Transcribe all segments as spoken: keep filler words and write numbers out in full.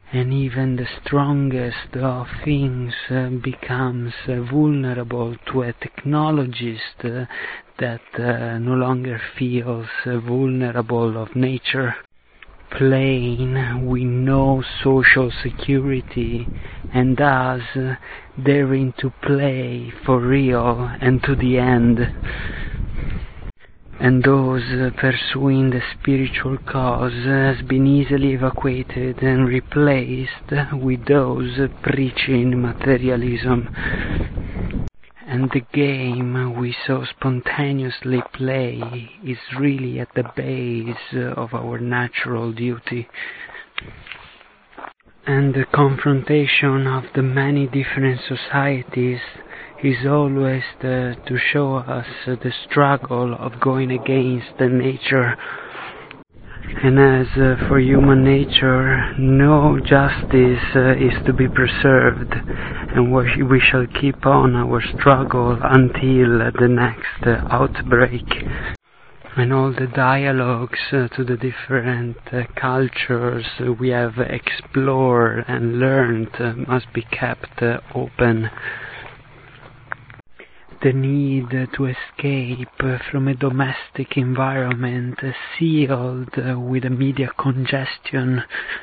and even the strongest of things uh, becomes uh, vulnerable to a technologist uh, that uh, no longer feels uh, vulnerable of nature. Plain with no social security, and thus uh, daring to play for real and to the end. And those uh, pursuing the spiritual cause has been easily evacuated and replaced with those uh, preaching materialism. And the game we so spontaneously play is really at the base uh, of our natural duty. And the confrontation of the many different societies is always the, to show us uh, the struggle of going against the nature. And as uh, for human nature, no justice uh, is to be preserved, and we shall keep on our struggle until uh, the next uh, outbreak. And all the dialogues uh, to the different uh, cultures uh, we have explored and learned uh, must be kept uh, open. The need to escape from a domestic environment sealed with a media congestion,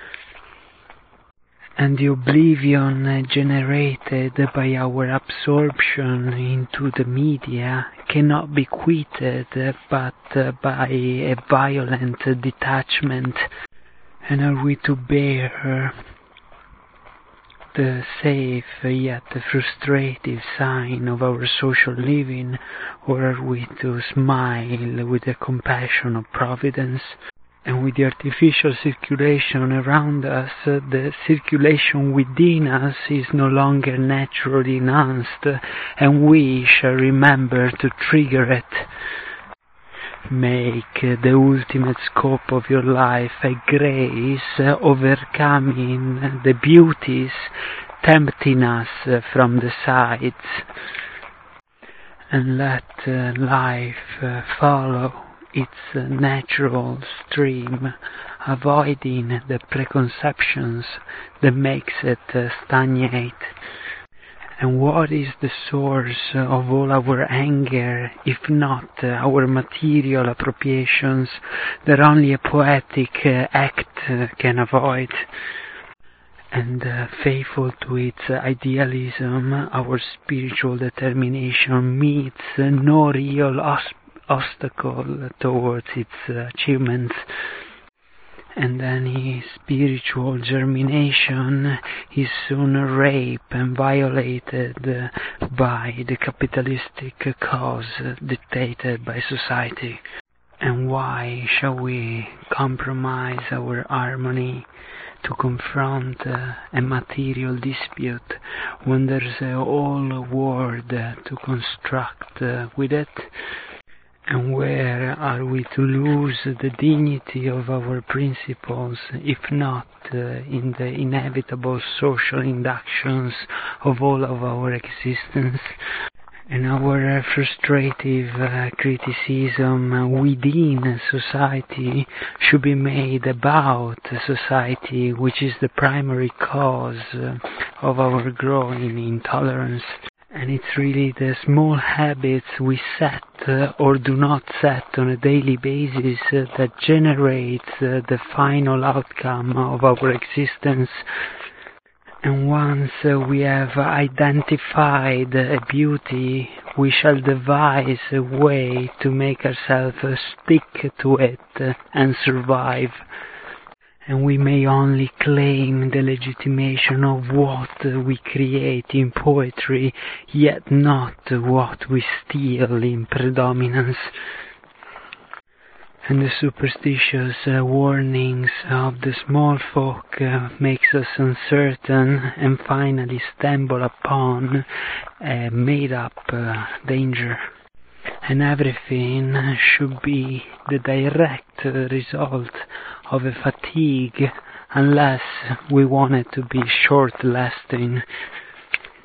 and the oblivion generated by our absorption into the media cannot be quitted but by a violent detachment. And are we to bear the safe yet frustrative sign of our social living, or are we to smile with the compassion of Providence? And with the artificial circulation around us, the circulation within us is no longer naturally enhanced, and we shall remember to trigger it. Make the ultimate scope of your life a grace overcoming the beauties tempting us from the sides, and let uh, life uh, follow its uh, natural stream, avoiding the preconceptions that makes it uh, stagnate. And what is the source of all our anger, if not uh, our material appropriations that only a poetic uh, act uh, can avoid? And uh, faithful to its uh, idealism, our spiritual determination meets uh, no real os- obstacle towards its uh, achievements. And any spiritual germination is soon raped and violated uh, by the capitalistic cause uh, dictated by society. And why shall we compromise our harmony to confront uh, a material dispute when there's a whole world uh, to construct uh, with it? And where are we to lose the dignity of our principles, if not uh, in the inevitable social inductions of all of our existence? And our frustrative uh, criticism within society should be made about society, which is the primary cause uh, of our growing intolerance. And it's really the small habits we set uh, or do not set on a daily basis uh, that generates uh, the final outcome of our existence. And once uh, we have identified a beauty, we shall devise a way to make ourselves uh, stick to it uh, and survive. And we may only claim the legitimation of what we create in poetry, yet not what we steal in predominance. And the superstitious uh, warnings of the small folk uh, makes us uncertain and finally stumble upon a made-up uh, danger. And everything should be the direct result of a fatigue, unless we want it to be short-lasting.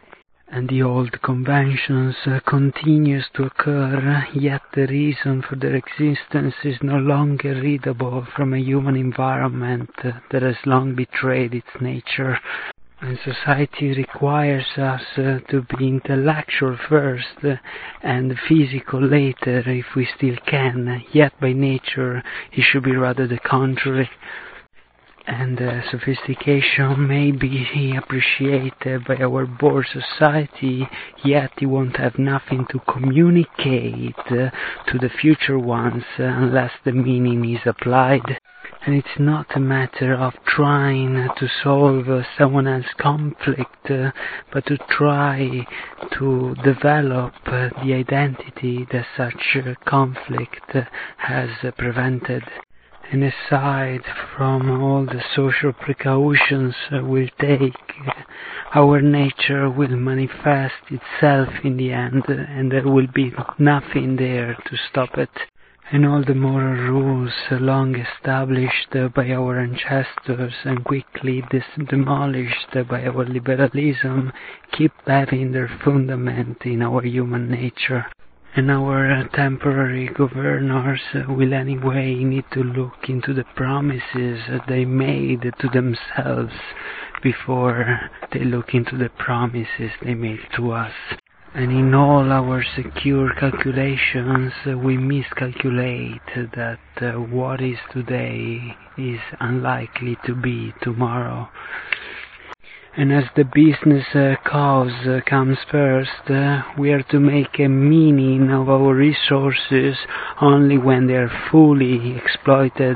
and the old conventions uh, continues to occur, yet the reason for their existence is no longer readable from a human environment uh, that has long betrayed its nature. And society requires us uh, to be intellectual first uh, and physical later if we still can, yet by nature it should be rather the contrary. And uh, sophistication may be appreciated by our bored society, yet it won't have nothing to communicate uh, to the future ones uh, unless the meaning is applied. And it's not a matter of trying to solve uh, someone else's conflict, uh, but to try to develop uh, the identity that such uh, conflict uh, has uh, prevented. And aside from all the social precautions uh, we'll take, uh, our nature will manifest itself in the end, uh, and there will be nothing there to stop it. And all the moral rules uh, long established uh, by our ancestors and quickly dis- demolished uh, by our liberalism keep having their fundament in our human nature. And our uh, temporary governors uh, will anyway need to look into the promises uh, they made to themselves before they look into the promises they made to us. And in all our secure calculations, uh, we miscalculate that uh, what is today is unlikely to be tomorrow. And as the business uh, cause uh, comes first, uh, we are to make a meaning of our resources only when they are fully exploited.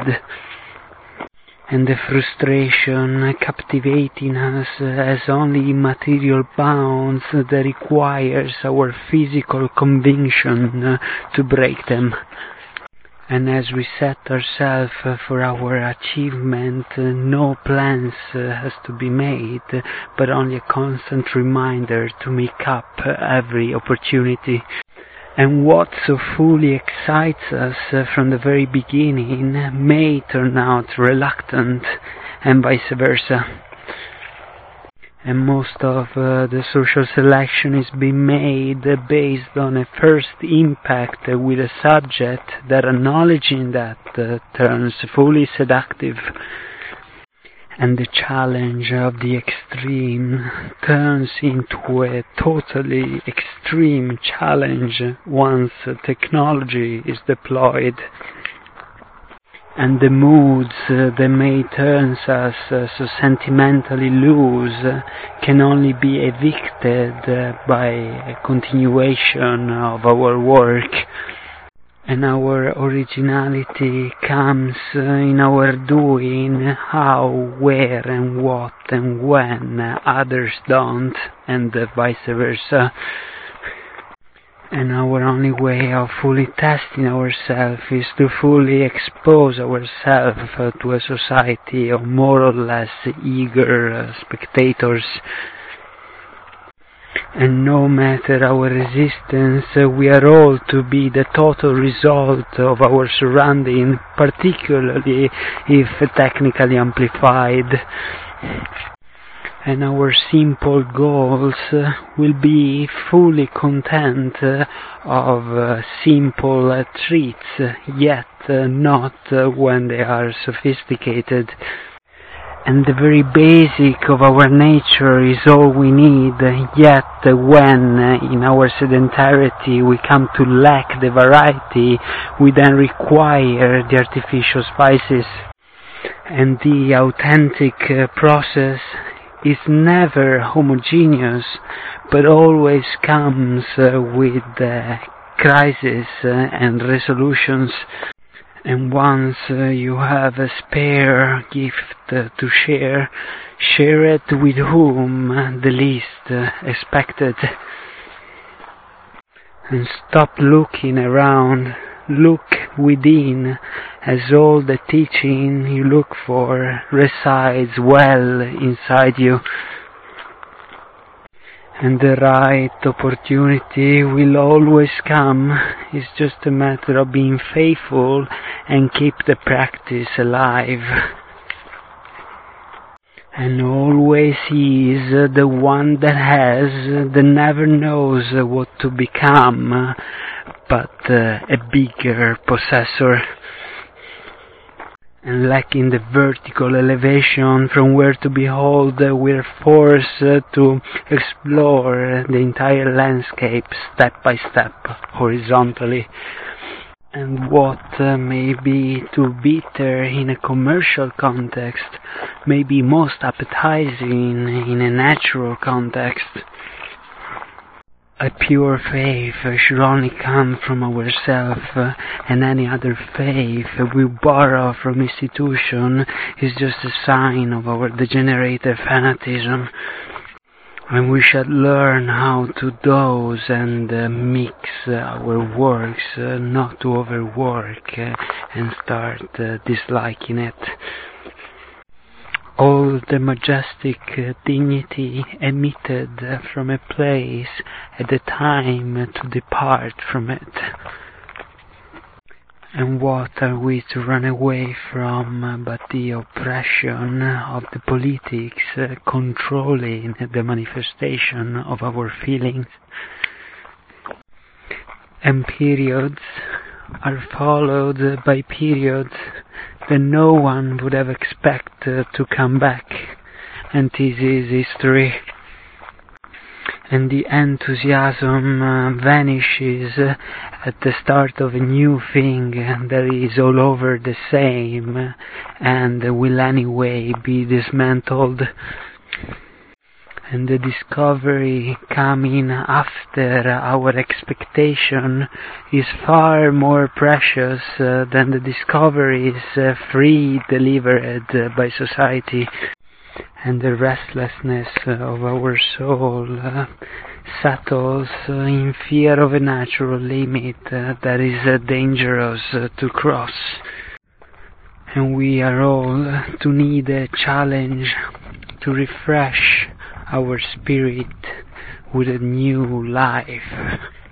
And the frustration captivating us has only immaterial bounds that requires our physical conviction to break them. And as we set ourselves for our achievement, no plans has to be made, but only a constant reminder to make up every opportunity. And what so fully excites us uh, from the very beginning may turn out reluctant, and vice versa. And most of uh, the social selection is being made uh, based on a first impact uh, with a subject that, acknowledging that, uh, turns fully seductive. And the challenge of the extreme turns into a totally extreme challenge once technology is deployed. And the moods uh, that may turn us uh, so sentimentally loose uh, can only be evicted uh, by a continuation of our work. And our originality comes uh, in our doing how, where and what and when others don't, and uh, vice versa. And our only way of fully testing ourselves is to fully expose ourselves uh, to a society of more or less eager uh, spectators. And no matter our resistance, uh, we are all to be the total result of our surrounding, particularly if technically amplified. And our simple goals uh, will be fully content uh, of uh, simple uh, treats, uh, yet uh, not uh, when they are sophisticated. And the very basic of our nature is all we need, yet when in our sedentarity we come to lack the variety, we then require the artificial spices. And the authentic uh, process is never homogeneous, but always comes uh, with uh, crises uh, and resolutions. And once uh, you have a spare gift uh, to share, share it with whom uh, the least uh, expected. And stop looking around, look within, as all the teaching you look for resides well inside you. And the right opportunity will always come. It's just a matter of being faithful and keep the practice alive. and always is the one that has, that never knows what to become, but uh, a bigger possessor. And lacking the vertical elevation from where to behold, uh, we're forced uh, to explore the entire landscape step by step, horizontally. And what uh, may be too bitter in a commercial context may be most appetizing in a natural context. A pure faith should only come from ourselves, uh, and any other faith we borrow from institution is just a sign of our degenerated fanatism. And we should learn how to dose and uh, mix uh, our works, uh, not to overwork uh, and start uh, disliking it. All the majestic uh, dignity emitted uh, from a place at the time to depart from it. And what are we to run away from uh, but the oppression of the politics uh, controlling the manifestation of our feelings? And periods are followed by periods that no one would have expected to come back, and this is history. And the enthusiasm uh, vanishes uh, at the start of a new thing that is all over the same and will anyway be dismantled. And the discovery coming after our expectation is far more precious uh, than the discoveries uh, free delivered uh, by society. And the restlessness of our soul uh, settles uh, in fear of a natural limit uh, that is uh, dangerous uh, to cross. And we are all uh, to need a challenge to refresh our spirit with a new life.